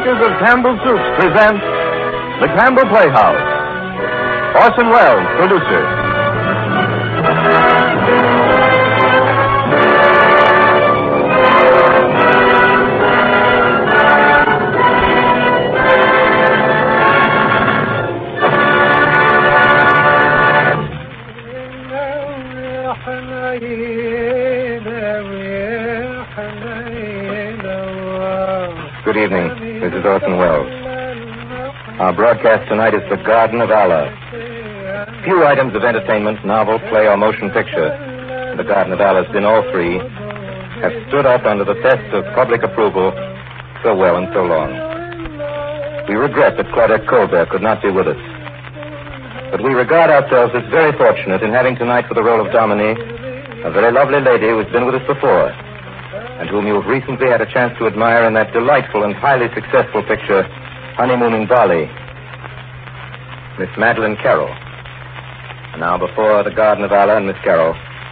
makers of Campbell Soups present The Campbell Playhouse. Orson Welles, producer. Good evening. This is Orson Welles. Our broadcast tonight is The Garden of Allah. Few items of entertainment, novel, play, or motion picture, The Garden of Allah has been all three, have stood up under the test of public approval so well and so long. We regret that Claudette Colbert could not be with us. But we regard ourselves as very fortunate in having tonight for the role of Dominie a very lovely lady who has been with us before, and whom you have recently had a chance to admire in that delightful and highly successful picture, Honeymoon in Bali, Miss Madeleine Carroll. And now, before The Garden of Allah and Miss Carroll,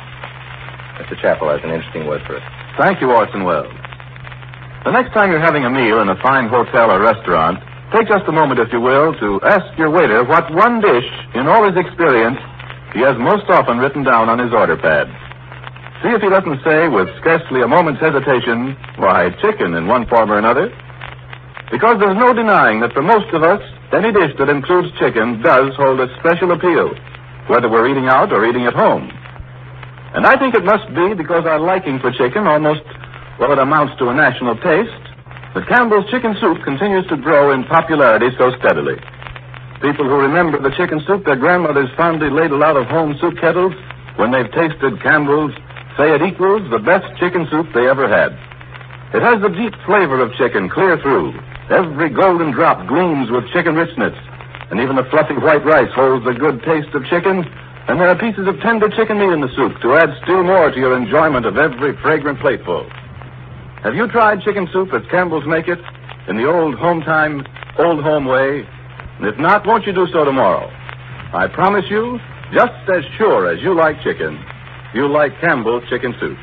Mr. Chappell has an interesting word for us. Thank you, Orson Welles. The next time you're having a meal in a fine hotel or restaurant, take just a moment, if you will, to ask your waiter what one dish, in all his experience, he has most often written down on his order pad. See if he doesn't say, with scarcely a moment's hesitation, why, chicken in one form or another. Because there's no denying that for most of us, any dish that includes chicken does hold a special appeal, whether we're eating out or eating at home. And I think it must be because our liking for chicken almost, well, it amounts to a national taste, that Campbell's Chicken Soup continues to grow in popularity so steadily. People who remember the chicken soup their grandmothers fondly ladled out of home soup kettles, when they've tasted Campbell's, say it equals the best chicken soup they ever had. It has the deep flavor of chicken clear through. Every golden drop gleams with chicken richness, and even the fluffy white rice holds the good taste of chicken, and there are pieces of tender chicken meat in the soup to add still more to your enjoyment of every fragrant plateful. Have you tried chicken soup as Campbell's make it, in the old home-time, old home way? And if not, won't you do so tomorrow? I promise you, just as sure as you like chicken, you'll like Campbell's Chicken Soup.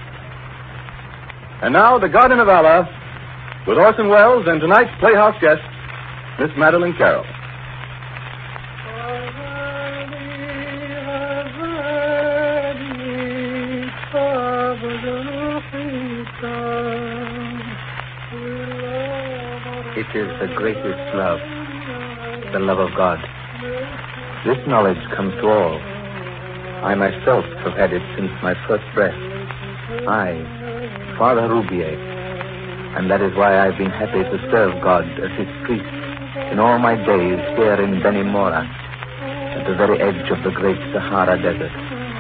And now, The Garden of Allah, with Orson Welles and tonight's Playhouse guest, Miss Madeleine Carroll. It is the greatest love, the love of God. This knowledge comes to all. I myself have had it since my first breath. I, Father Roubier, and that is why I've been happy to serve God as his priest in all my days here in Benimora, at the very edge of the great Sahara Desert.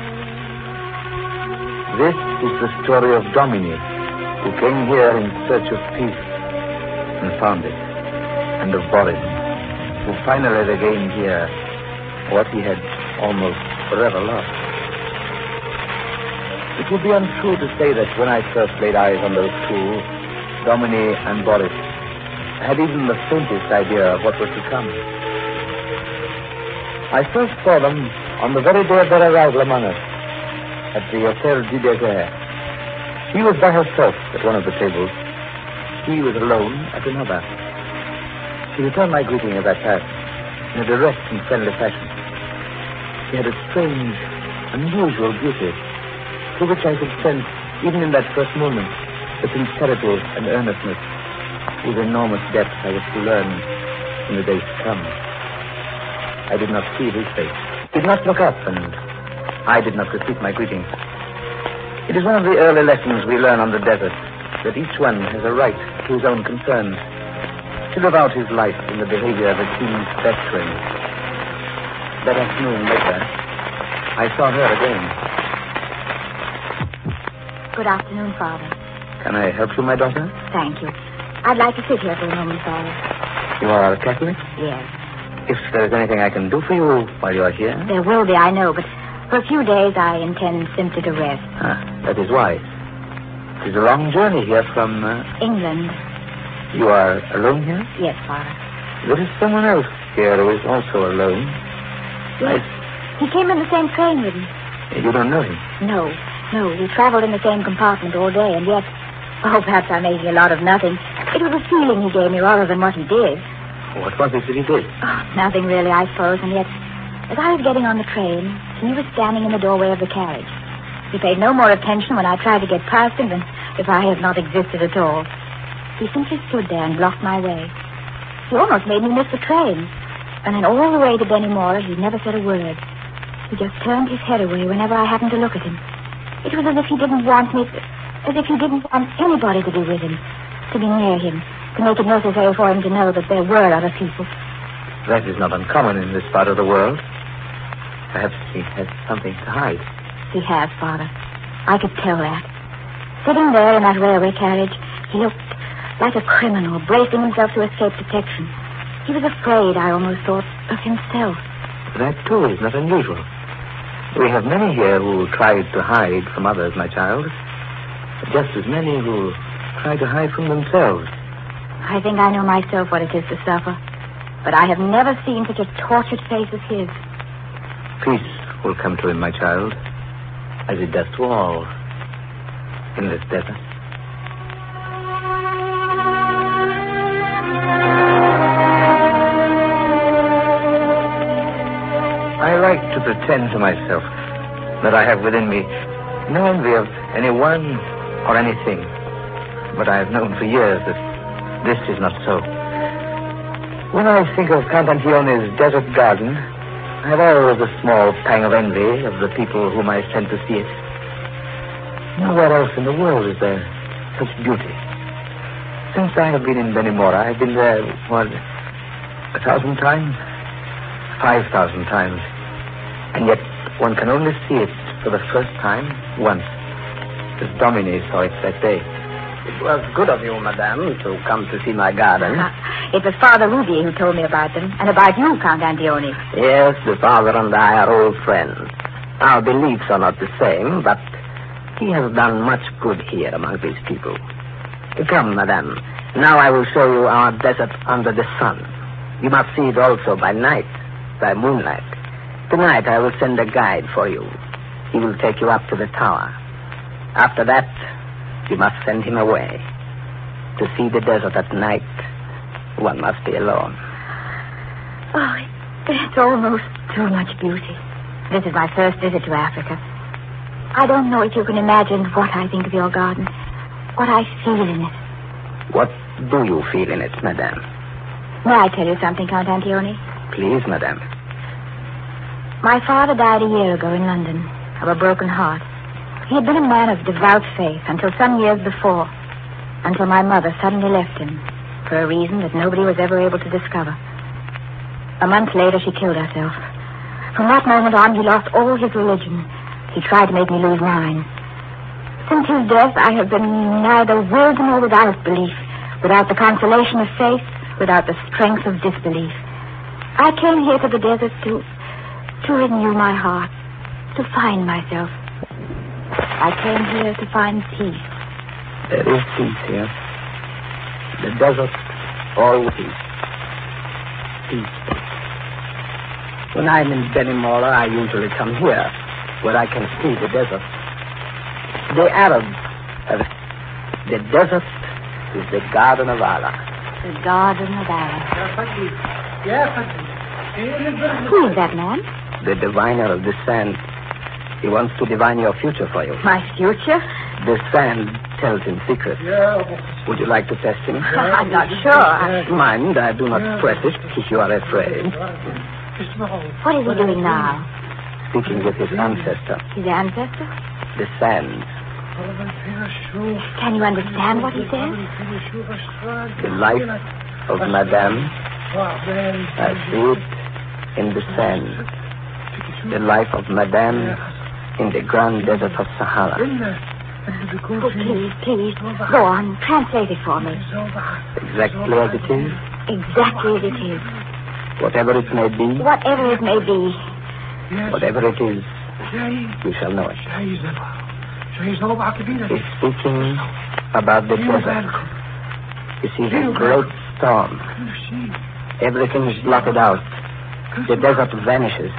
This is the story of Dominie, who came here in search of peace and found it, and of Boris, who finally regained here what he had almost forever lost. It would be untrue to say that when I first laid eyes on those two, Dominie and Boris, I had even the faintest idea of what was to come. I first saw them on the very day of their arrival among us, at the Hotel du Désert. She was by herself at one of the tables. He was alone at another. She returned my greeting as I passed, in a direct and friendly fashion. She had a strange, unusual beauty, through which I could sense, even in that first moment, the sincerity and earnestness whose enormous depth I was to learn in the days to come. I did not see his face, did not look up, and I did not repeat my greeting. It is one of the early lessons we learn on the desert, that each one has a right to his own concerns, to live out his life in the behavior of a king's best friend. That afternoon, later, I saw her again. Good afternoon, Father. Can I help you, my daughter? Thank you. I'd like to sit here for a moment, Father. You are a Catholic? Yes. If there is anything I can do for you while you are here... There will be, I know, but for a few days I intend simply to rest. That is wise. It is a long journey here from... England. You are alone here? Yes, Father. There is someone else here who is also alone. Yes. He came in the same train with me. You don't know him? No. We traveled in the same compartment all day, and yet Oh, perhaps I'm making a lot of nothing. It was a feeling he gave me rather than what he did. What was it that he did? Oh, nothing really, I suppose, and yet, as I was getting on the train, he was standing in the doorway of the carriage. He paid no more attention when I tried to get past him than if I had not existed at all. He simply stood there and blocked my way. He almost made me miss the train. And then all the way to Benimora, he never said a word. He just turned his head away whenever I happened to look at him. It was as if he didn't want me, as if he didn't want anybody to be with him, to be near him, to make it necessary for him to know that there were other people. That is not uncommon in this part of the world. Perhaps he has something to hide. He has, Father. I could tell that. Sitting there in that railway carriage, he looked like a criminal, bracing himself to escape detection. He was afraid, I almost thought, of himself. That, too, is not unusual. We have many here who try to hide from others, my child. Just as many who try to hide from themselves. I think I know myself what it is to suffer. But I have never seen such a tortured face as his. Peace will come to him, my child, as it does to all in this desert. I like to pretend to myself that I have within me no envy of anyone or anything. But I have known for years that this is not so. When I think of Count Antione's desert garden, I have always a small pang of envy of the people whom I sent to see it. Nowhere else in the world is there such beauty. Since I have been in Benimora, I've been there, 1,000 times? 5,000 times. And yet one can only see it for the first time once. As Domine saw it that day. It was good of you, madame, to come to see my garden. It was Father Roudier who told me about them, and about you, Count Antione. Yes, the father and I are old friends. Our beliefs are not the same, but he has done much good here among these people. Come, madame. Now I will show you our desert under the sun. You must see it also by night, by moonlight. Tonight I will send a guide for you. He will take you up to the tower. After that, you must send him away. To see the desert at night, one must be alone. Oh, it's almost too much beauty. This is my first visit to Africa. I don't know if you can imagine what I think of your garden, what I feel in it. What do you feel in it, madame? May I tell you something, Count Antione? Please, madame. My father died a year ago in London of a broken heart. He had been a man of devout faith until some years before, until my mother suddenly left him for a reason that nobody was ever able to discover. A month later, she killed herself. From that moment on, he lost all his religion. He tried to make me lose mine. Since his death, I have been neither with nor without belief, without the consolation of faith, without the strength of disbelief. I came here to the desert to renew my heart, to find myself. I came here to find peace. There is peace here. The desert, always peace. When I'm in Benimora, I usually come here, where I can see the desert. The Arabs have... The desert is the Garden of Allah. The Garden of Allah. Who is that man? The diviner of the sand. He wants to divine your future for you. My future? The sand tells him secrets. Would you like to test him? I'm not sure. Mind, I do not press it if you are afraid. What is he doing now? Speaking with his ancestor. His ancestor? The sand. Can you understand what he says? The life of Madame. I see it in the sand. The life of Madame in the grand desert of Sahara. Oh, please. Go on. Translate it for me. Exactly as it is. Exactly as it is. Whatever it may be. Whatever it may be. Whatever it is, we shall know it. He's speaking about the desert. You see, the great storm. Everything is blotted out. The desert vanishes.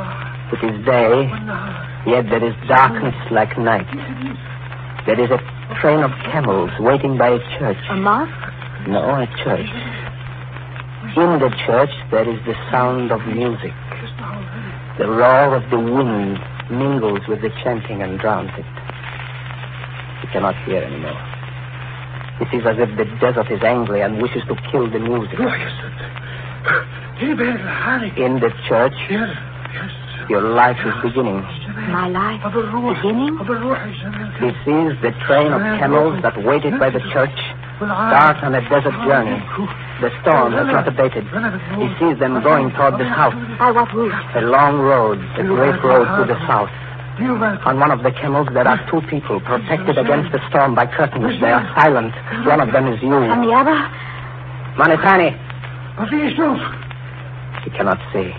It is day, yet there is darkness like night. There is a train of camels waiting by a church. A mosque? No, a church. In the church, there is the sound of music. The roar of the wind mingles with the chanting and drowns it. You cannot hear anymore. It is as if the desert is angry and wishes to kill the music. In the church, your life is beginning. My life beginning? This is the train of camels that waited by the church, start on a desert journey. The storm has not abated. He sees them going toward the south. By what route? A long road, a great road to the south. On one of the camels, there are two people protected against the storm by curtains. They are silent. One of them is you. And the other? Manitani. He cannot see.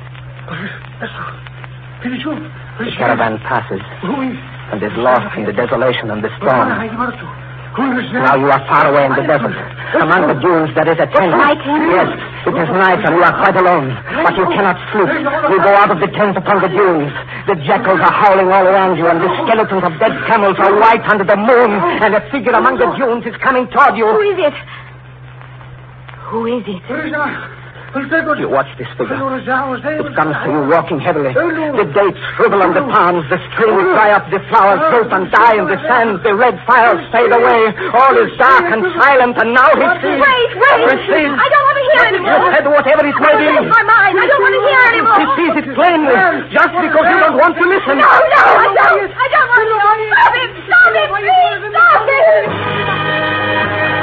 The caravan passes and is lost in the desolation and the storm. Now you are far away in the desert. Among the dunes there is a tent. My tent? Yes, it is night and you are quite alone. But you cannot sleep. You go out of the tent upon the dunes. The jackals are howling all around you, and the skeletons of dead camels are white under the moon, and a figure among the dunes is coming toward you. Who is it? Who is it? You watch this figure. It comes to you walking heavily. The dates shrivel on the palms, the streams dry up, the flowers droop and die in the sand, the red fires fade away. All is dark and silent, and now he sees... Wait! He sees... I don't want to hear anymore. You said whatever it may be. It's my mind. I don't want to hear anymore. He sees it plainly, just because you don't want to listen. No, I don't. I don't want to. Stop it! Stop it! Please, stop it!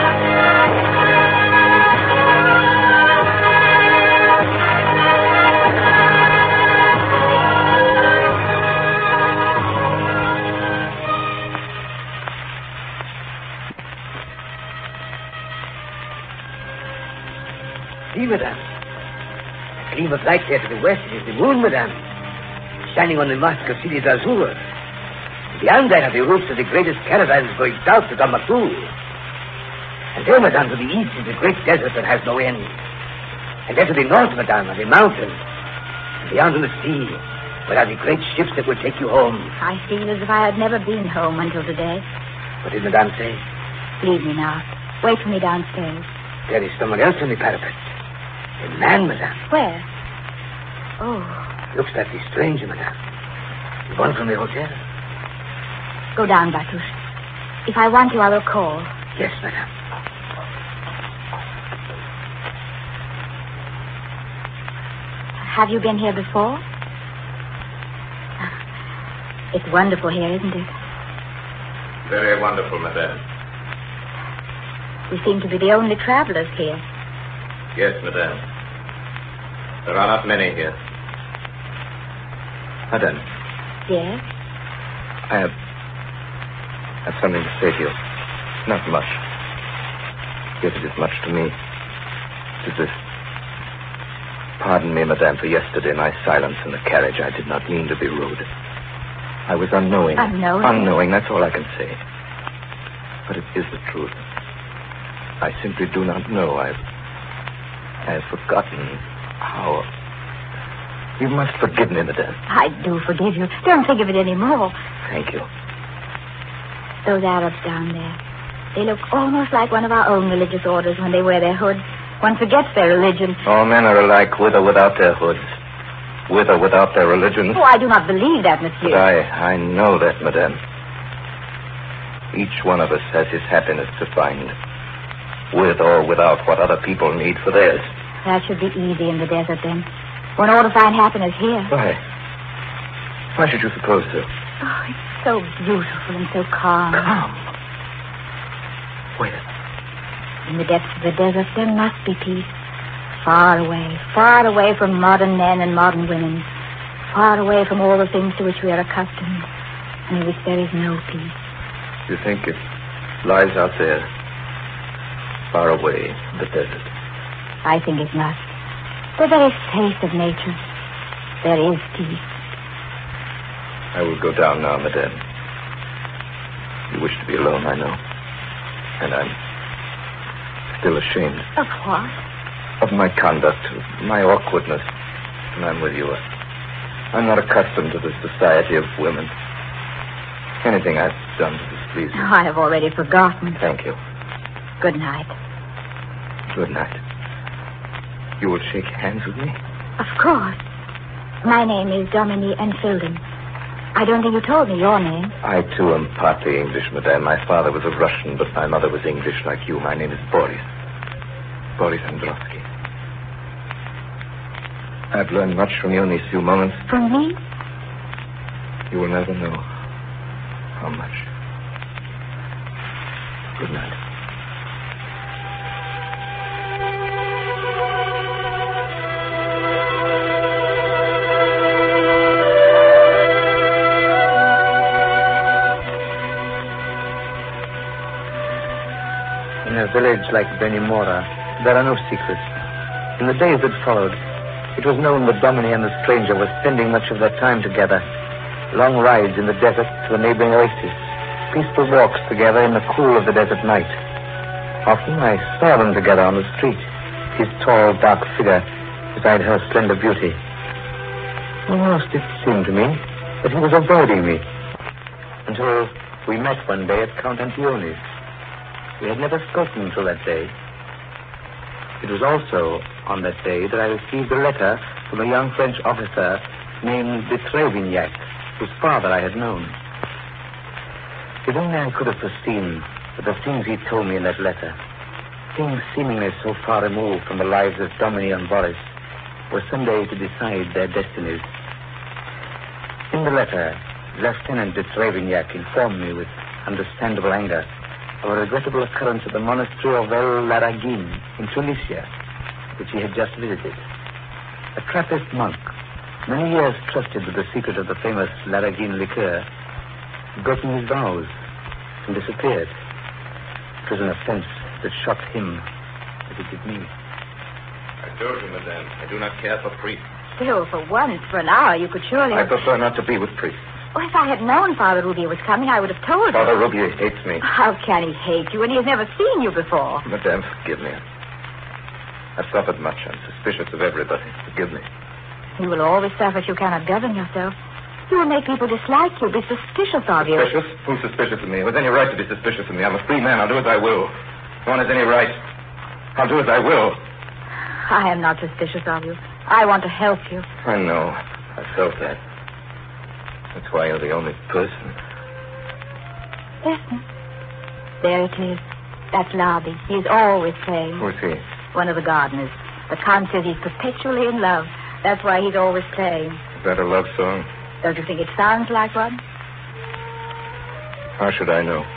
See, madame. The gleam of light there to the west, it is the moon, madame. Shining on the mosque of Sidi Azur. Beyond that are the roofs of the greatest caravans going south to Timbuktu. And there, madame, to the east is the great desert that has no end. And there to the north, madame, are the mountains. And beyond on the sea, where are the great ships that will take you home. I feel as if I had never been home until today. What did madame say? Leave me now. Wait for me downstairs. There is someone else on the parapet. A man, madame. Where? Oh. Looks like the stranger, madame. The one from the hotel. Go down, Batush. If I want you, I will call. Yes, madame. Have you been here before? It's wonderful here, isn't it? Very wonderful, madame. We seem to be the only travelers here. Yes, madame. There are not many here. Madame. Yes? I have something to say to you. Not much. Yet it is much to me. It is this. Pardon me, madame, for yesterday, my silence in the carriage. I did not mean to be rude. I was unknowing. Unknowing? Unknowing, that's all I can say. But it is the truth. I simply do not know. I have forgotten how... You must forgive me, madame. I do forgive you. Don't think of it anymore. Thank you. Those Arabs down there, they look almost like one of our own religious orders when they wear their hoods. One forgets their religion. All men are alike, with or without their hoods. With or without their religions. Oh, I do not believe that, monsieur. But I know that, madame. Each one of us has his happiness to find. With or without what other people need for theirs. That should be easy in the desert, then. One ought to find happiness here. Why? Why should you suppose so? Oh, it's so beautiful and so calm. Calm? Wait. In the depths of the desert, there must be peace. Far away from modern men and modern women. Far away from all the things to which we are accustomed, and in which there is no peace. You think it lies out there, far away in the desert? I think it must. The very face of nature. There is peace. I will go down now, madame. You wish to be alone, I know. And I'm still ashamed. Of what? Of my conduct, of my awkwardness. And I'm with you. I'm not accustomed to the society of women. Anything I've done to please. Oh, I have already forgotten. Thank you. Good night. Good night. You will shake hands with me? Of course. My name is Dominique Enfielden. I don't think you told me your name. I, too, am partly English, madame. My father was a Russian, but my mother was English like you. My name is Boris. Boris Androsky. I've learned much from you in these few moments. From me? You will never know how much. Good night. In a village like Benimora, there are no secrets. In the days that followed, it was known that Dominique and the stranger were spending much of their time together. Long rides in the desert to the neighboring oasis. Peaceful walks together in the cool of the desert night. Often I saw them together on the street, his tall, dark figure beside her slender beauty. Almost it seemed to me that he was avoiding me, until we met one day at Count Antioni's. We had never spoken until that day. It was also on that day that I received a letter from a young French officer named de Trevignac, whose father I had known. If only I could have foreseen that the things he told me in that letter, things seemingly so far removed from the lives of Dominique and Boris, were someday to decide their destinies. In the letter, Lieutenant de Trevignac informed me with understandable anger of a regrettable occurrence at the monastery of El Laragin in Tunisia, which he had just visited. A Trappist monk, many years trusted with the secret of the famous Laragin liqueur, had broken his vows and disappeared. It was an offense that shocked him as it did me. I told you, madame, I do not care for priests. Still, for once, for an hour, you could surely... I prefer not to be with priests. Oh, if I had known Father Roubier was coming, I would have told Father you. Roubier hates me. How can he hate you when he has never seen you before? Madame, forgive me. I've suffered much. I'm suspicious of everybody. Forgive me. You will always suffer if you cannot govern yourself. You will make people dislike you, be suspicious of you. Suspicious? Who's suspicious of me? Who has any right to be suspicious of me? I'm a free man. I'll do as I will. No one has any right. I'll do as I will. I am not suspicious of you. I want to help you. I know. I felt that. That's why you're the only person. Listen. There it is. That's Larby. He's always playing. Who's he? One of the gardeners. The Count says he's perpetually in love. That's why he's always playing. Is that a love song? Don't you think it sounds like one? How should I know?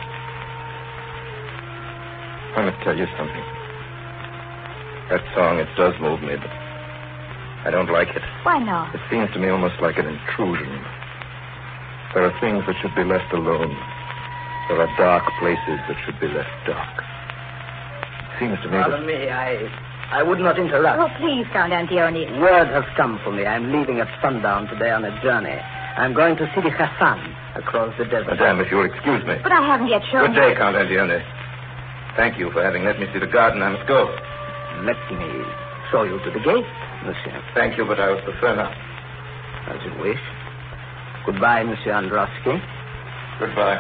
I must tell you something. That song, it does move me, but I don't like it. Why not? It seems to me almost like an intrusion. There are things that should be left alone. There are dark places that should be left dark. It seems to me Pardon me, I would not interrupt. Oh, please, Count Antioni. Word has come for me. I'm leaving at sundown today on a journey. I'm going to Sidi Hassan across the desert. Madame, if you'll excuse me. But I haven't yet shown Good day, Count Antioni. Thank you for having let me see the garden. I must go. Let me show you to the gate, monsieur. Thank you, but I would prefer not. As you wish. Goodbye, Monsieur Androsky. Goodbye.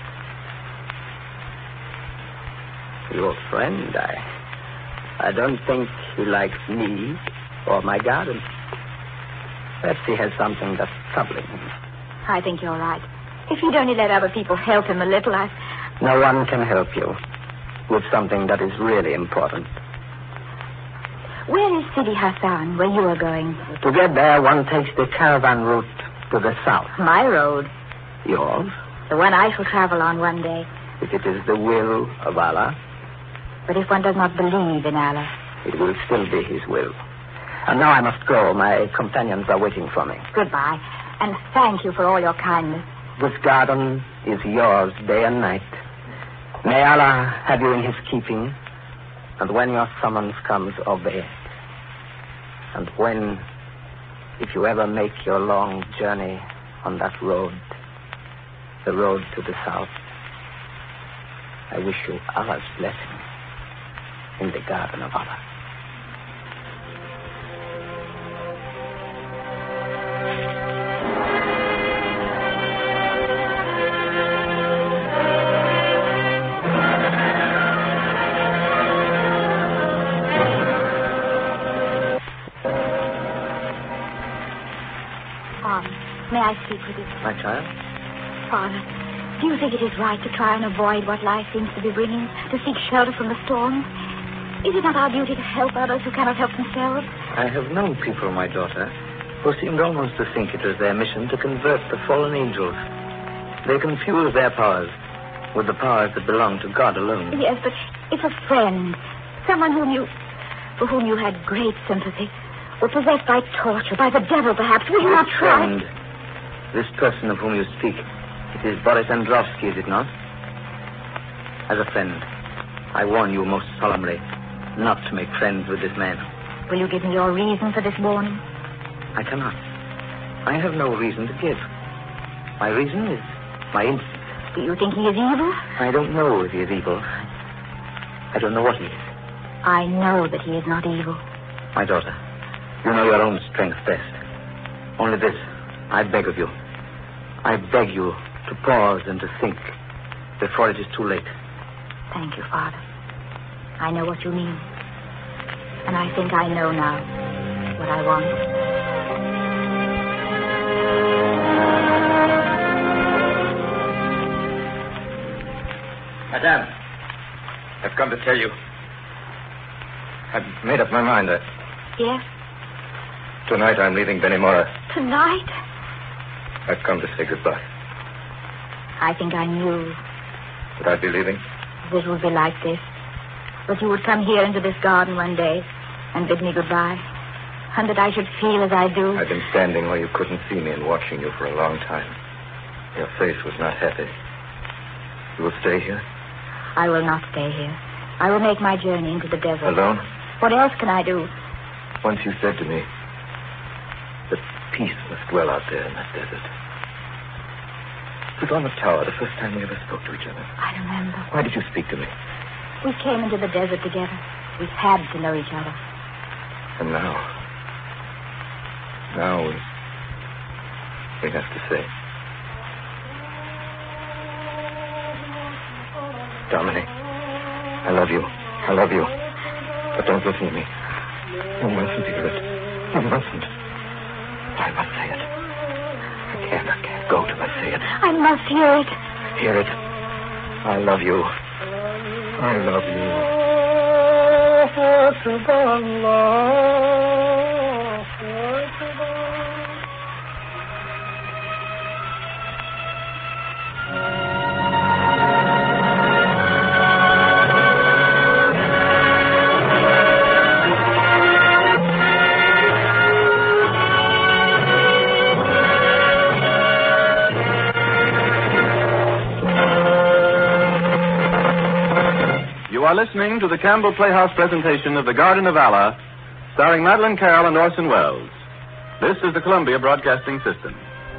Your friend, I don't think he likes me or my garden. Perhaps he has something that's troubling him. I think you're right. If you'd only let other people help him a little, No one can help you with something that is really important. Where is Sidi Hassan, where you are going? To get there, one takes the caravan route to the south. My road. Yours? The one I shall travel on one day. If it is the will of Allah, But if one does not believe in Allah... it will still be his will. And now I must go. My companions are waiting for me. Goodbye. And thank you for all your kindness. This garden is yours day and night. May Allah have you in his keeping. And when your summons comes, obey it. And when, if you ever make your long journey on that road, the road to the south, I wish you Allah's blessing in the garden of Allah. Come. May I speak with you? My child? Father, do you think it is right to try and avoid what life seems to be bringing, to seek shelter from the storms? Is it not our duty to help others who cannot help themselves? I have known people, my daughter, who seemed almost to think it was their mission to convert the fallen angels. They confuse their powers with the powers that belong to God alone. Yes, but if a friend, someone for whom you had great sympathy, were possessed by torture, by the devil perhaps, will you not try? Friend, this person of whom you speak, it is Boris Androvsky, is it not? As a friend, I warn you most solemnly not to make friends with this man. Will you give me your reason for this warning? I cannot. I have no reason to give. My reason is my instinct. Do you think he is evil? I don't know if he is evil. I don't know what he is. I know that he is not evil. My daughter, you know your own strength best. Only this, I beg of you. I beg you to pause and to think before it is too late. Thank you, Father. I know what you mean. And I think I know now what I want. Madame, I've come to tell you. I've made up my mind that Yes? tonight I'm leaving Benimora. Tonight? I've come to say goodbye. I think I knew That I'd be leaving? this would be like this. That you would come here into this garden one day and bid me goodbye. And that I should feel as I do. I've been standing where you couldn't see me and watching you for a long time. Your face was not happy. You will stay here? I will not stay here. I will make my journey into the desert. Alone? What else can I do? Once you said to me that peace must dwell out there in that desert. It was on the tower the first time we ever spoke to each other. I remember. Why did you speak to me? We came into the desert together. We had to know each other. And now we have to say. Dominic, I love you. I love you. But don't listen to me. You mustn't hear it. You mustn't. I must say it. I can't go till I say it. I must hear it. Hear it. I love you. I love you. You are listening to the Campbell Playhouse presentation of The Garden of Allah, starring Madeline Carroll and Orson Welles. This is the Columbia Broadcasting System.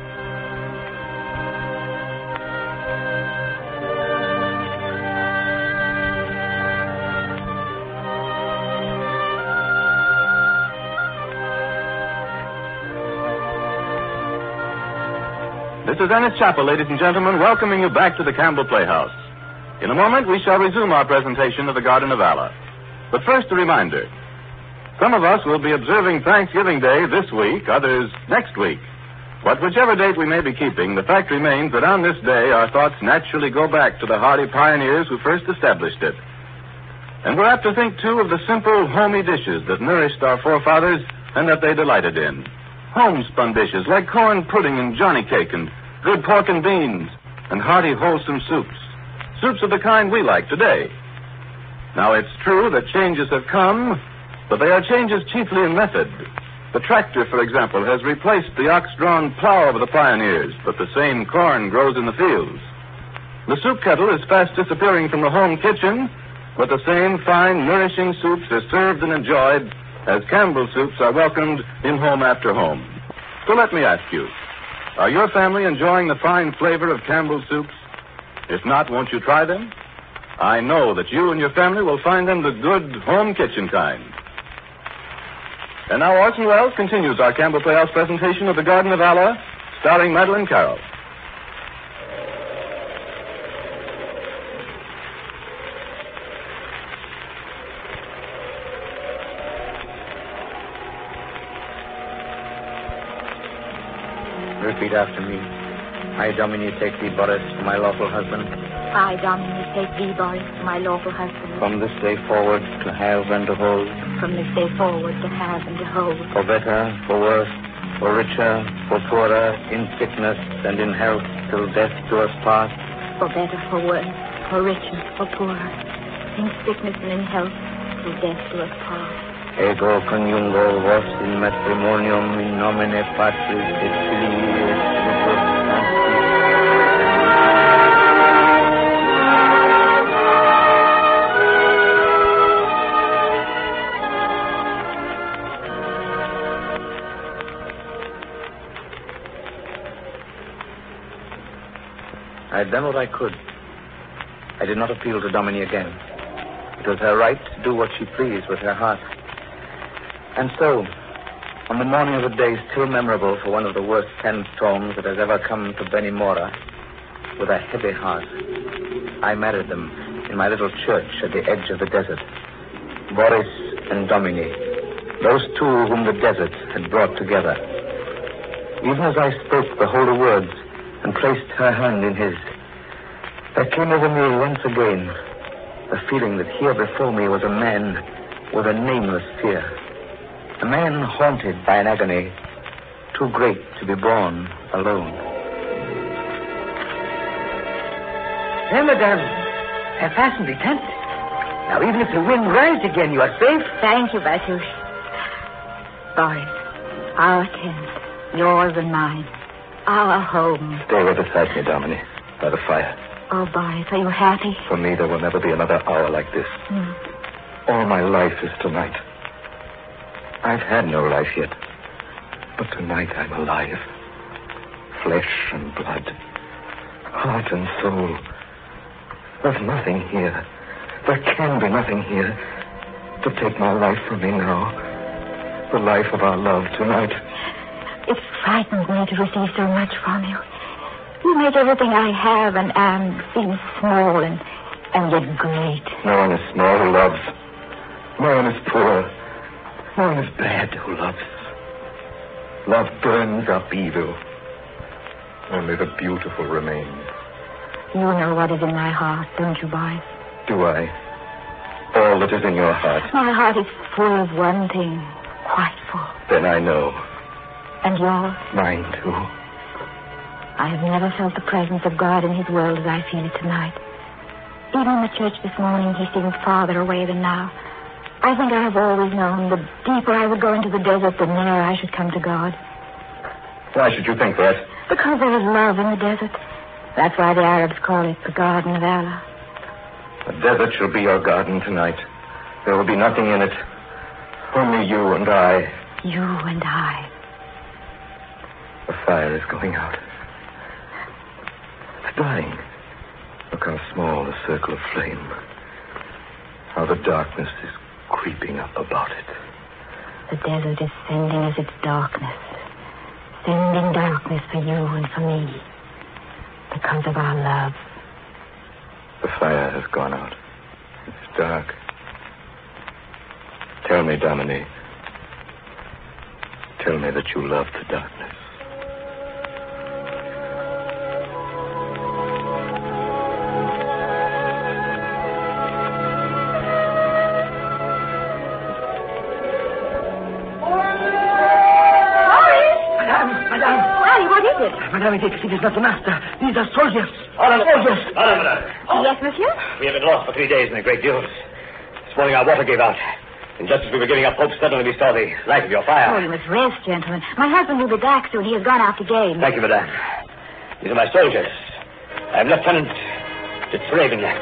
This is Ennis Chappell, ladies and gentlemen, welcoming you back to the Campbell Playhouse. In a moment, we shall resume our presentation of the Garden of Allah. But first, a reminder. Some of us will be observing Thanksgiving Day this week, others next week. But whichever date we may be keeping, the fact remains that on this day, our thoughts naturally go back to the hardy pioneers who first established it. And we're apt to think, too, of the simple, homey dishes that nourished our forefathers and that they delighted in. Homespun dishes like corn pudding and johnny cake and good pork and beans and hearty, wholesome soups. Soups of the kind we like today. Now, it's true that changes have come, but they are changes chiefly in method. The tractor, for example, has replaced the ox-drawn plow of the pioneers, but the same corn grows in the fields. The soup kettle is fast disappearing from the home kitchen, but the same fine, nourishing soups are served and enjoyed as Campbell soups are welcomed in home after home. So let me ask you, are your family enjoying the fine flavor of Campbell soups? If not, won't you try them? I know that you and your family will find them the good home kitchen kind. And now Orson Welles continues our Campbell Playhouse presentation of The Garden of Allah, starring Madeline Carroll. Repeat after me. I, Domini, take thee, Boris, for my lawful husband. I, Domini, take thee, Boris, for my lawful husband. From this day forward, to have and to hold. From this day forward, to have and to hold. For better, for worse, for richer, for poorer, in sickness and in health, till death do us part. For better, for worse, for richer, for poorer, in sickness and in health, till death do us part. Ego coniungo vos in matrimonium in nomine Patris et Filii et Spiritus Sancti. I had done what I could. I did not appeal to Domini again. It was her right to do what she pleased with her heart. And so, on the morning of a day still memorable for one of the worst sandstorms that has ever come to Benimora, with a heavy heart, I married them in my little church at the edge of the desert. Boris and Domini, those two whom the desert had brought together. Even as I spoke the holy words and placed her hand in his, there came over me once again the feeling that here before me was a man with a nameless fear. A man haunted by an agony too great to be borne alone. There, madame. I fastened the tent. Now, even if the wind rises again, you are safe. Thank you, Batush. Boris, our tent, yours and mine, our home. Stay right beside me, Domini, by the fire. Oh, Boris, are you happy? For me, there will never be another hour like this. All my life is tonight. I've had no life yet, but tonight I'm alive. Flesh and blood, heart and soul. There's nothing here. There can be nothing here to take my life from me now. The life of our love tonight. It frightens me to receive so much from you. You make everything I have and am seem small and yet great. No one is small who loves. No one is poor. No one is bad who loves. Love burns up evil. Only the beautiful remains. You know what is in my heart, don't you, Boris? Do I? All that is in your heart. My heart is full of one thing. Quite full. Then I know. And yours? Mine, too. I have never felt the presence of God in his world as I feel it tonight. Even in the church this morning, he seemed farther away than now. I think I have always known the deeper I would go into the desert, the nearer I should come to God. Why should you think that? Because there is love in the desert. That's why the Arabs call it the Garden of Allah. The desert shall be your garden tonight. There will be nothing in it. Only you and I. You and I. The fire is going out. It's dying. Look how small the circle of flame. How the darkness is creeping up about it. The desert is sending us its darkness. Sending darkness for you and for me. Because of our love. The fire has gone out. It's dark. Tell me, Domini. Tell me that you love the darkness. Madame, it is not the master. These are soldiers. Soldiers. Yes, monsieur? We have been lost for 3 days in the great duels. This morning our water gave out. And just as we were giving up hope, suddenly we saw the light of your fire. Oh, you must rest, gentlemen. My husband will be back soon. He has gone out to game. Thank you, madame. These are my soldiers. I am Lieutenant de Trevignac.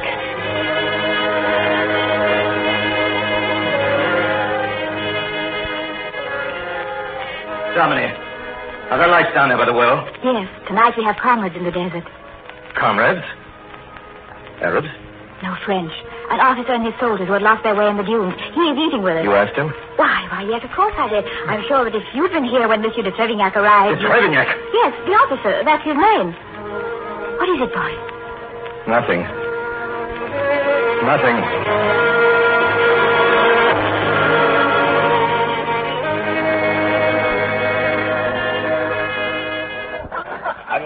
Domini, are there lights down there by the well? Yes, tonight we have comrades in the desert. Comrades? Arabs? No, French. An officer and his soldiers who had lost their way in the dunes. He is eating with us. You asked him? Why, yes, of course I did. I'm sure that if you'd been here when Monsieur de Trevignac arrived... De Trevignac? Yes, the officer. That's his name. What is it, boy? Nothing. Nothing.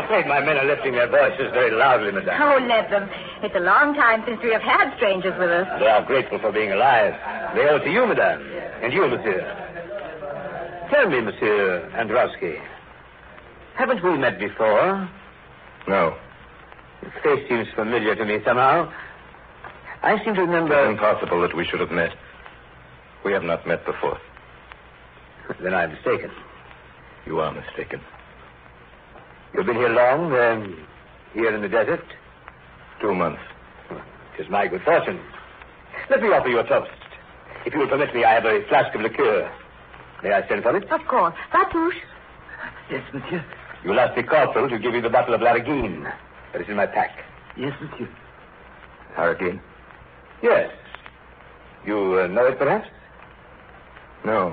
afraid my men are lifting their voices very loudly, madame. Oh, let them. It's a long time since we have had strangers with us. They are grateful for being alive. They owe it to you, madame. And you, monsieur. Tell me, Monsieur Androwski. Haven't we met before? No. Your face seems familiar to me somehow. I seem to remember... It's impossible that we should have met. We have not met before. Then I'm mistaken. You are mistaken. You've been here long, here in the desert? 2 months. It is my good fortune. Let me offer you a toast. If you will permit me, I have a flask of liqueur. May I send for it? Of course. Batouche. Yes, monsieur. You will ask the corporal to give you the bottle of Lariguine. That is in my pack. Yes, monsieur. Lariguine? Yes. You know it, perhaps? No.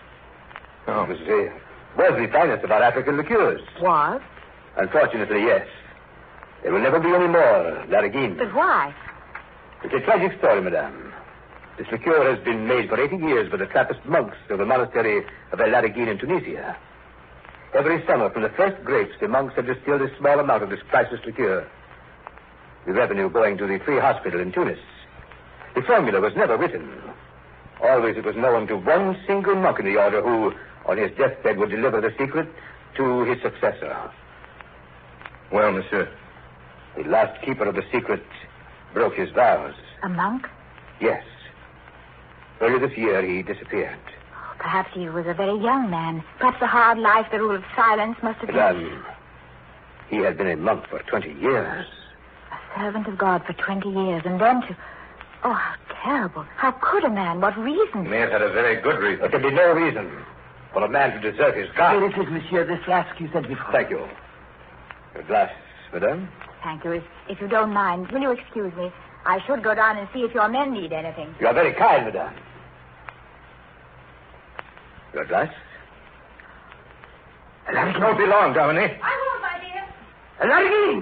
It was the finest of our African liqueurs. Was? Unfortunately, yes. There will never be any more Lariguine. But why? It's a tragic story, madame. This liqueur has been made for 80 years by the Trappist monks of the monastery of El Lariguine in Tunisia. Every summer, from the first grapes, the monks have distilled a small amount of this priceless liqueur. The revenue going to the free hospital in Tunis. The formula was never written. Always it was known to one single monk in the order who, on his deathbed, would deliver the secret to his successor. Well, monsieur. The last keeper of the secret broke his vows. A monk? Yes. Earlier this year, he disappeared. Perhaps he was a very young man. Perhaps the hard life, the rule of silence must have been... He had been a monk for 20 years. A servant of God for 20 years, and then to... Oh, how terrible. How could a man? What reason? He may have had a very good reason. There can be no reason for a man to desert his God. Here it is, monsieur, the flask you said before. Thank you. Your glass, madame? Thank you. If you don't mind, will you excuse me? I should go down and see if your men need anything. You are very kind, madame. Your glass? It won't be long, Dominique. I won't, my dear. Lariguine!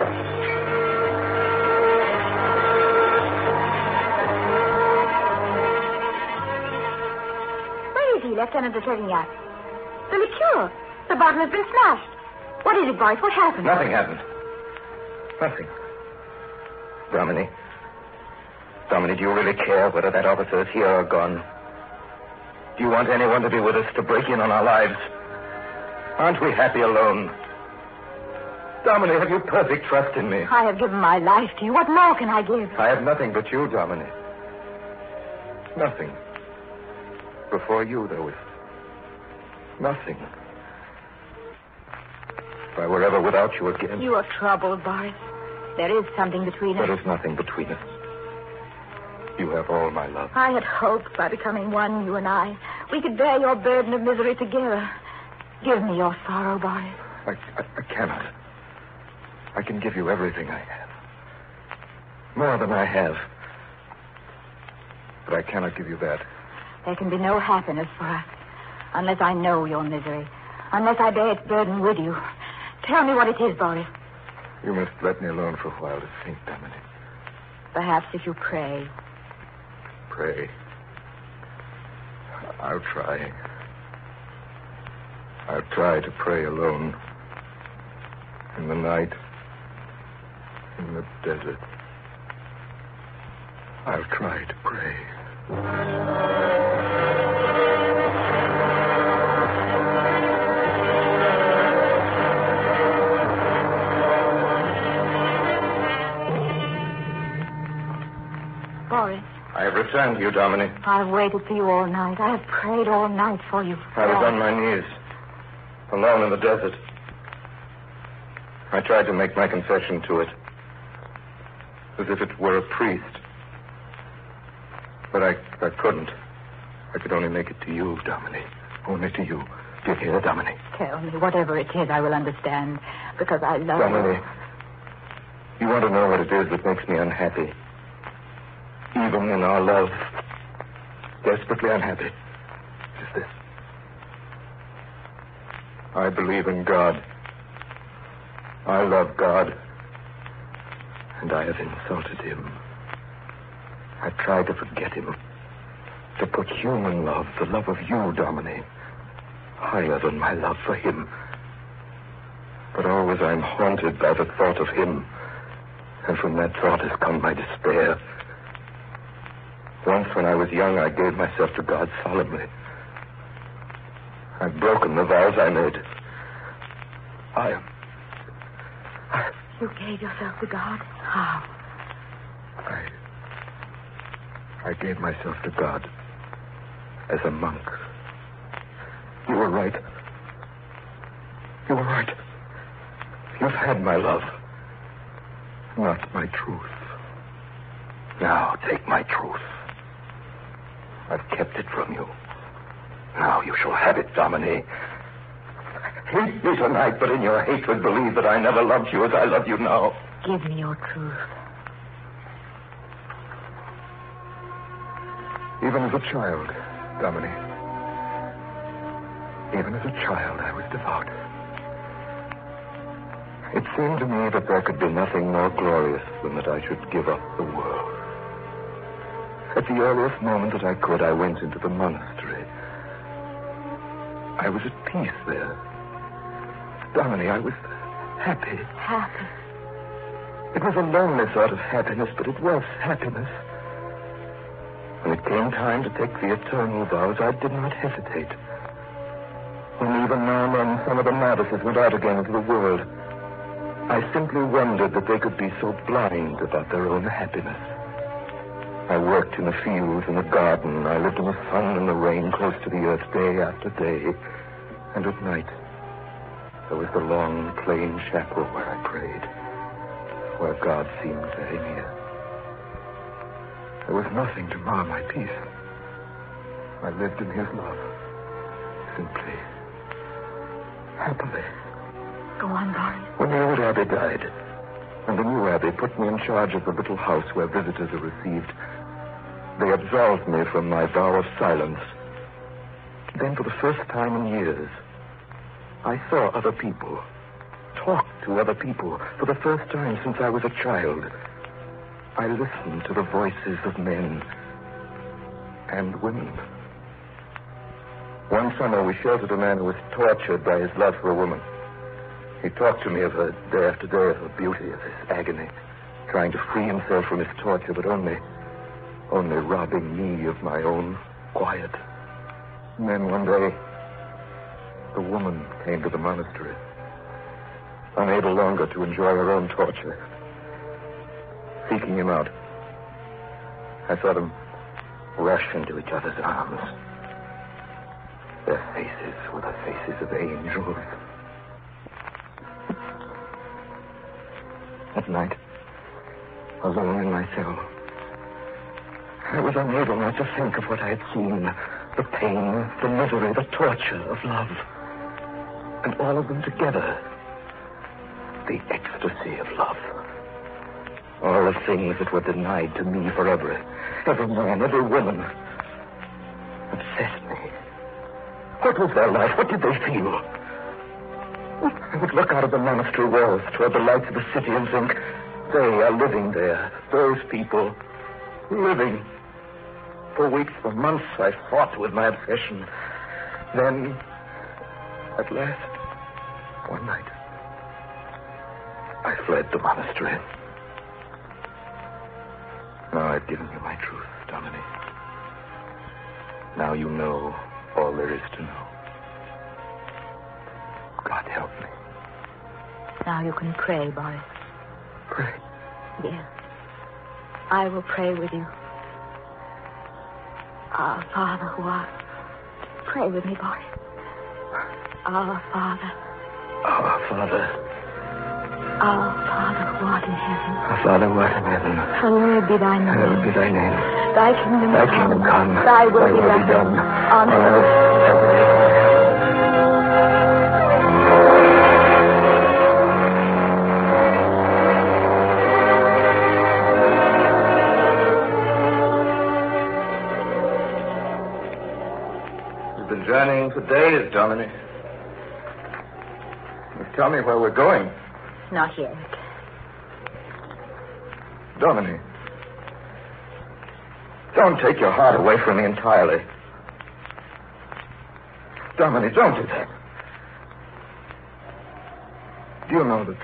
Where is he, Lieutenant de Trevignac? The liqueur. The bottle has been smashed. What is it, boys? What happened? Nothing happened. Nothing. Dominique, do you really care whether that officer is here or gone? Do you want anyone to be with us to break in on our lives? Aren't we happy alone? Dominique, have you perfect trust in me? I have given my life to you. What more can I give? I have nothing but you, Dominique. Nothing. Before you, there was nothing. If I were ever without you again... You are troubled, Boris. There is something between us. There is nothing between us. You have all my love. I had hoped by becoming one, you and I, we could bear your burden of misery together. Give me your sorrow, Boris. I cannot. I can give you everything I have. More than I have. But I cannot give you that. There can be no happiness for us unless I know your misery, unless I bear its burden with you. Tell me what it is, Boris. You must let me alone for a while to think, Dominique. Perhaps if you pray. Pray. I'll try. I'll try to pray alone. In the night. In the desert. I'll try to pray. Boris. I have returned to you, Dominique. I've waited for you all night. I have prayed all night for you. I was on my knees, alone in the desert. I tried to make my confession to it, as if it were a priest. But I couldn't. I could only make it to you, Dominique. Only to you. Do you hear, Dominique? Tell me, whatever it is, I will understand, because I love Dominique, you want to know what it is that makes me unhappy. Even in our love, desperately unhappy, is this. I believe in God. I love God. And I have insulted him. I've tried to forget him. To put human love, the love of you, Dominique, higher than my love for him. But always I'm haunted by the thought of him. And from that thought has come my despair. Once when I was young, I gave myself to God solemnly. I've broken the vows I made. You gave yourself to God? How? I gave myself to God as a monk. You were right. You were right. You've had my love, not my truth. Now take my truth. I've kept it from you. Now you shall have it, Domine. Hate me tonight, but in your hatred believe that I never loved you as I love you now. Give me your truth. Even as a child, Domine. Even as a child, I was devout. It seemed to me that there could be nothing more glorious than that I should give up the world. At the earliest moment that I could, I went into the monastery. I was at peace there. Domine, I was happy. Happy? It was a lonely sort of happiness, but it was happiness. When it came time to take the eternal vows, I did not hesitate. When even now and then some of the novices went out again into the world, I simply wondered that they could be so blind about their own happiness. I worked in the fields, in the garden. I lived in the sun and the rain, close to the earth, day after day. And at night, there was the long, plain chapel where I prayed, where God seemed very near. There was nothing to mar my peace. I lived in his love, simply, happily. Go on, Boris. When the old abbey died, and the new abbey put me in charge of the little house where visitors are received, they absolved me from my vow of silence. Then, for the first time in years, I saw other people, talked to other people. For the first time since I was a child, I listened to the voices of men and women. One summer, we sheltered a man who was tortured by his love for a woman. He talked to me of her day after day, of her beauty, of his agony, trying to free himself from his torture, but only robbing me of my own quiet. And then one day, the woman came to the monastery, unable longer to enjoy her own torture, seeking him out. I saw them rush into each other's arms. Their faces were the faces of angels. At night, alone in my cell, I was unable not to think of what I had seen. The pain, the misery, the torture of love. And all of them together. The ecstasy of love. All the things that were denied to me forever. Every man, every woman. Obsessed me. What was their life? What did they feel? I would look out of the monastery walls toward the lights of the city and think, they are living there. Those people, living. For weeks, for months, I fought with my obsession. Then, at last, one night, I fled the monastery. Now I've given you my truth, Domine. Now you know all there is to know. God help me. Now you can pray, Boris. Pray? Yes. I will pray with you. Our Father who art... Pray with me, Boris. Our Father. Our Father. Our Father who art in heaven. Our Father who art in heaven. Hallowed be thy name. Hallowed be thy name. Thy kingdom Thy kingdom come. Thy will be done. On earth as it is in heaven. Journeying for days, Domine. You tell me where we're going. Not yet. Domine, don't take your heart away from me entirely. Domine, don't do that. Do you know that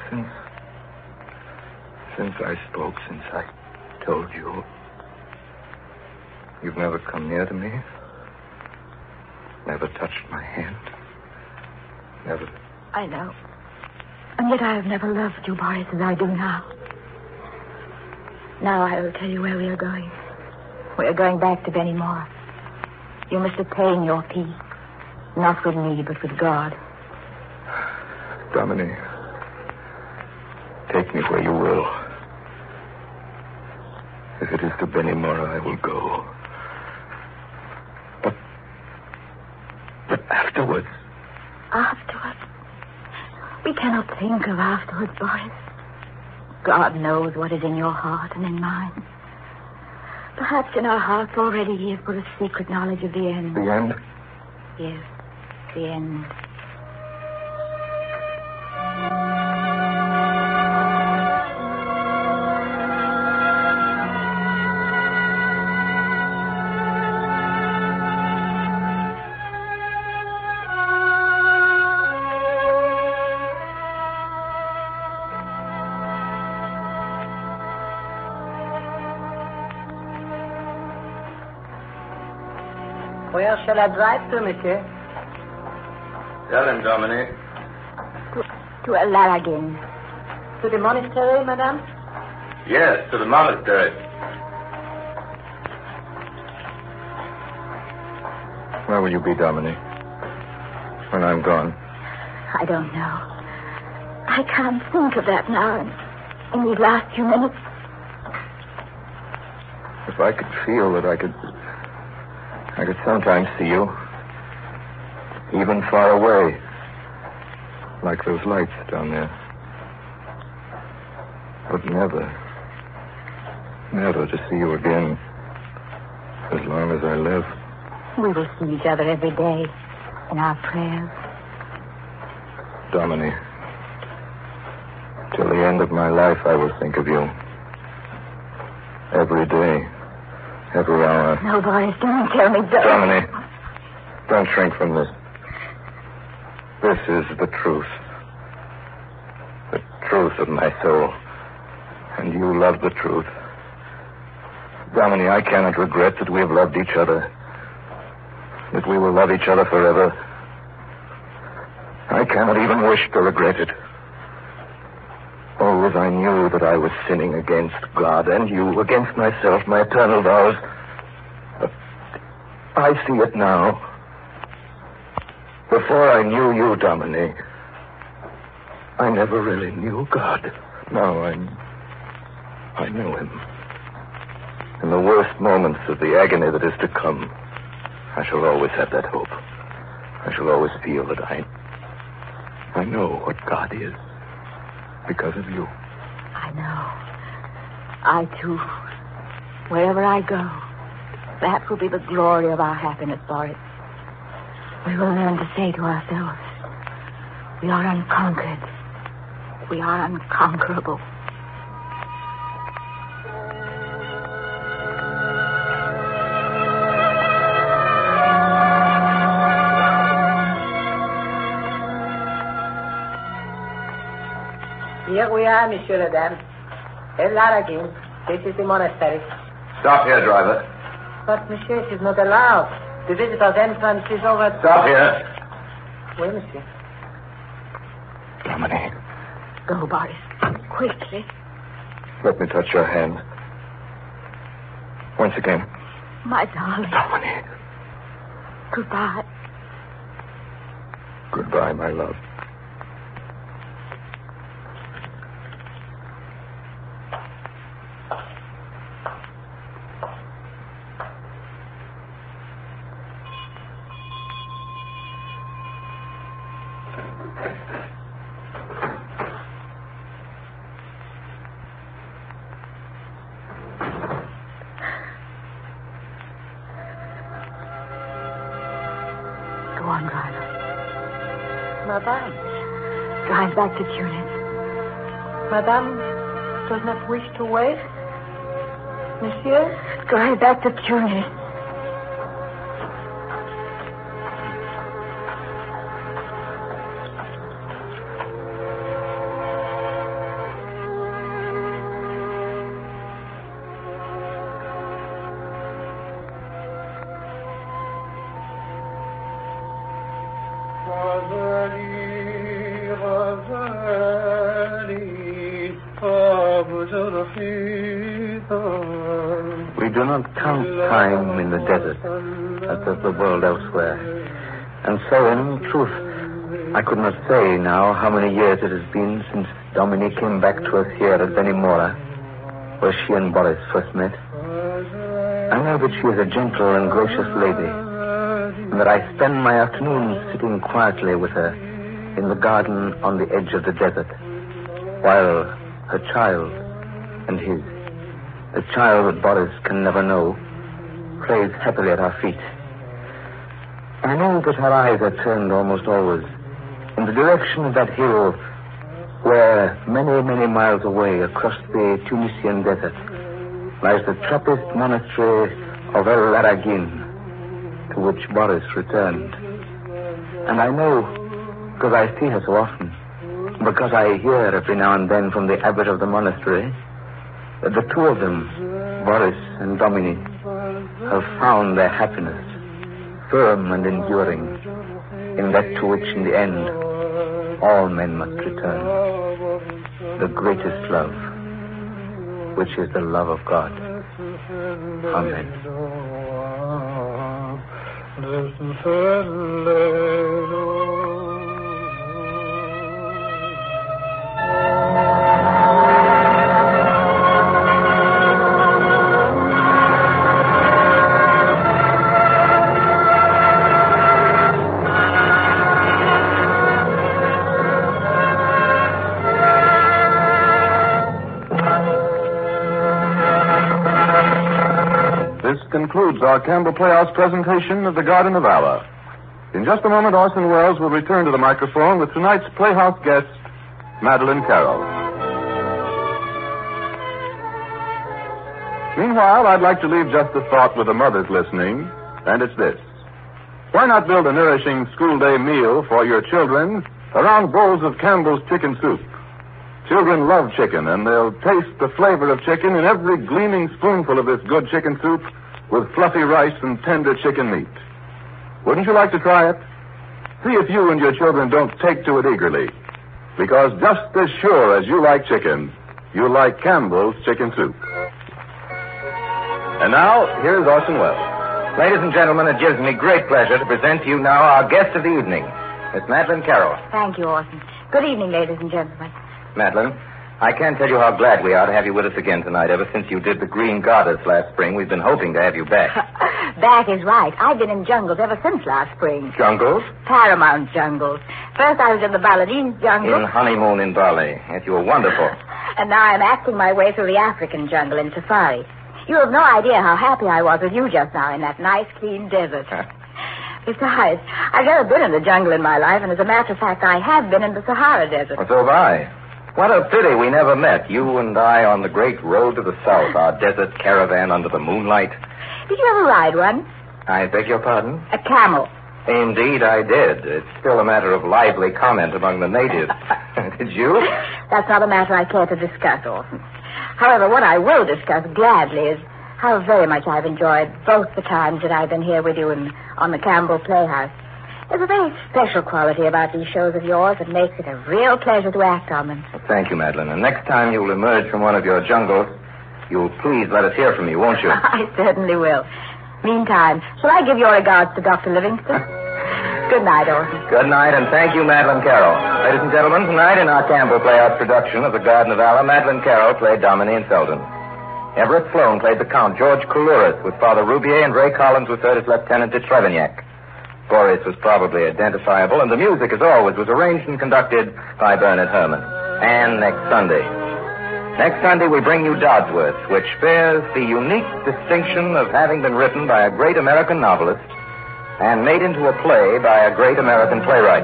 since I spoke, since I told you, you've never come near to me? Never touched my hand? Never... I know. And yet I have never loved you, Boris, as I do now. Now I will tell you where we are going. We are going back to Bennymore. You must attain your peace. Not with me, but with God. Dominic, take me where you will. If it is to Bennymore, I will go. But afterwards... Afterwards? We cannot think of afterwards, Boris. God knows what is in your heart and in mine. Perhaps in our hearts already he has put a secret knowledge of the end. The end? Yes, the end. Where shall I drive to, monsieur? Tell him, Dominic. To Larragin. To the monastery, madame? Yes, to the monastery. Where will you be, Dominic? When I'm gone? I don't know. I can't think of that now in these last few minutes. If I could feel that I could sometimes see you, even far away, like those lights down there. But never to see you again, as long as I live. We will see each other every day in our prayers. Dominic, till the end of my life I will think of you. Every day. Every hour. No, Boris, don't tell me. Dominic, don't shrink from this. This is the truth. The truth of my soul. And you love the truth. Dominic, I cannot regret that we have loved each other. That we will love each other forever. I cannot even wish to regret it. Oh, as I knew that I was sinning against God and you, against myself, my eternal vows. But I see it now. Before I knew you, Dominic, I never really knew God. Now I know him. In the worst moments of the agony that is to come, I shall always have that hope. I shall always feel that I know what God is. Because of you. I know. I, too. Wherever I go, that will be the glory of our happiness, Boris. We will learn to say to ourselves, we are unconquered. We are unconquerable. Here we are, Monsieur Madame. El Larragin. This is the monastery. Stop here, driver. But, Monsieur, it is not allowed. The visitor's entrance is over... Stop here. Oui, Monsieur. Dominic. Go, Boris. Quickly. Let me touch your hand. Once again. My darling. Dominic. Goodbye. Goodbye, my love. Go on, driver. Madame. Drive back to Tunis. Madame does not wish to wait? Monsieur? Drive back to Tunis. We do not count time in the desert as does the world elsewhere. And so, in truth, I could not say now how many years it has been since Dominique came back to us here at Benimora, where she and Boris first met. I know that she is a gentle and gracious lady, and that I spend my afternoons sitting quietly with her in the garden on the edge of the desert, while her child and his, the child that Boris can never know, plays happily at our feet. I know that her eyes are turned almost always in the direction of that hill where, many, many miles away across the Tunisian desert, lies the Trappist monastery of El Laragin, to which Boris returned. And I know, because I see her so often, because I hear every now and then from the abbot of the monastery, that the two of them, Boris and Dominique, have found their happiness, firm and enduring, in that to which in the end all men must return, the greatest love, which is the love of God. Amen. Concludes our Campbell Playhouse presentation of The Garden of Allah. In just a moment, Orson Welles will return to the microphone with tonight's Playhouse guest, Madeleine Carroll. Meanwhile, I'd like to leave just a thought with the mothers listening, and it's this. Why not build a nourishing school day meal for your children around bowls of Campbell's chicken soup? Children love chicken, and they'll taste the flavor of chicken in every gleaming spoonful of this good chicken soup with fluffy rice and tender chicken meat. Wouldn't you like to try it? See if you and your children don't take to it eagerly. Because just as sure as you like chicken, you like Campbell's chicken soup. And now, here's Orson Welles. Ladies and gentlemen, it gives me great pleasure to present to you now our guest of the evening, Miss Madeleine Carroll. Thank you, Orson. Good evening, ladies and gentlemen. Madeleine, I can't tell you how glad we are to have you with us again tonight. Ever since you did the Green Goddess last spring, we've been hoping to have you back. Back is right. I've been in jungles ever since last spring. Jungles? Paramount jungles. First I was in the Balinese jungle. In Honeymoon in Bali. Yes, you were wonderful. And now I'm acting my way through the African jungle in safari. You have no idea how happy I was with you just now in that nice, clean desert. Besides, I've never been in the jungle in my life, and as a matter of fact, I have been in the Sahara Desert. Well, so have I. What a pity we never met, you and I on the great road to the south, our desert caravan under the moonlight. Did you ever ride one? I beg your pardon? A camel. Indeed, I did. It's still a matter of lively comment among the natives. Did you? That's not a matter I care to discuss, Orson. However, what I will discuss gladly is how very much I've enjoyed both the times that I've been here with you and on the Campbell Playhouse. There's a very special quality about these shows of yours that makes it a real pleasure to act on them. Well, thank you, Madeleine. And next time you'll emerge from one of your jungles, you'll please let us hear from you, won't you? I certainly will. Meantime, shall I give your regards to Dr. Livingston? Good night, Orson. Good night, and thank you, Madeleine Carroll. Ladies and gentlemen, tonight in our Campbell Playhouse production of The Garden of Allah, Madeleine Carroll played Dominique Selden. Everett Sloane played the Count. George Coulouris with Father Roubier, and Ray Collins was heard as Lieutenant de Trevignac. Boris was probably identifiable, and the music, as always, was arranged and conducted by Bernard Herrmann. And next Sunday we bring you Dodsworth, which bears the unique distinction of having been written by a great American novelist and made into a play by a great American playwright.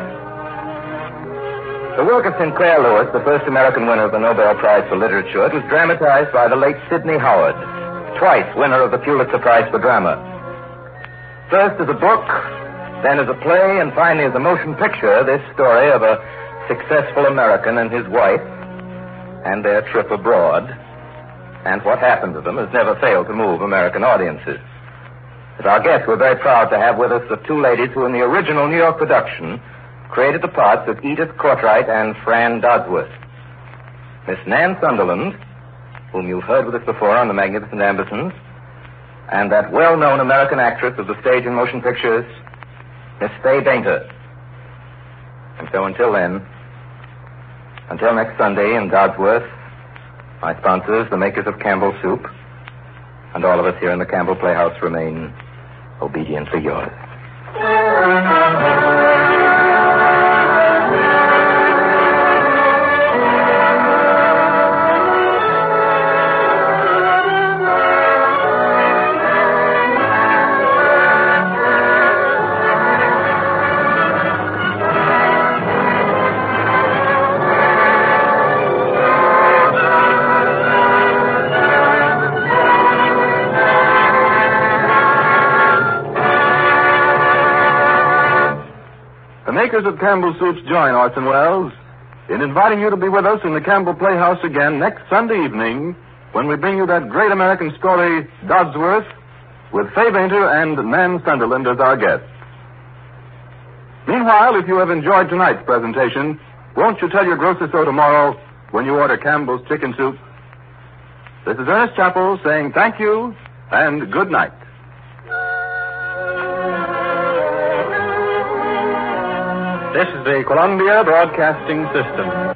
The work of Sinclair Lewis, the first American winner of the Nobel Prize for Literature, was dramatized by the late Sidney Howard, twice winner of the Pulitzer Prize for Drama. First as a book, then as a play, and finally as a motion picture, this story of a successful American and his wife and their trip abroad and what happened to them has never failed to move American audiences. As our guests, we're very proud to have with us the two ladies who in the original New York production created the parts of Edith Cartwright and Fran Dodsworth. Miss Nan Sunderland, whom you've heard with us before on The Magnificent Ambersons, and that well-known American actress of the stage and motion pictures, Miss Fay Bainter. And so until then, until next Sunday in Dodsworth, my sponsors, the makers of Campbell's Soup, and all of us here in the Campbell Playhouse remain obediently yours. The makers of Campbell Soups join Orson Welles in inviting you to be with us in the Campbell Playhouse again next Sunday evening when we bring you that great American story, Dodsworth, with Fay Bainter and Nan Sunderland as our guests. Meanwhile, if you have enjoyed tonight's presentation, won't you tell your grocer so tomorrow when you order Campbell's Chicken Soup? This is Ernest Chappell saying thank you and good night. This is the Columbia Broadcasting System.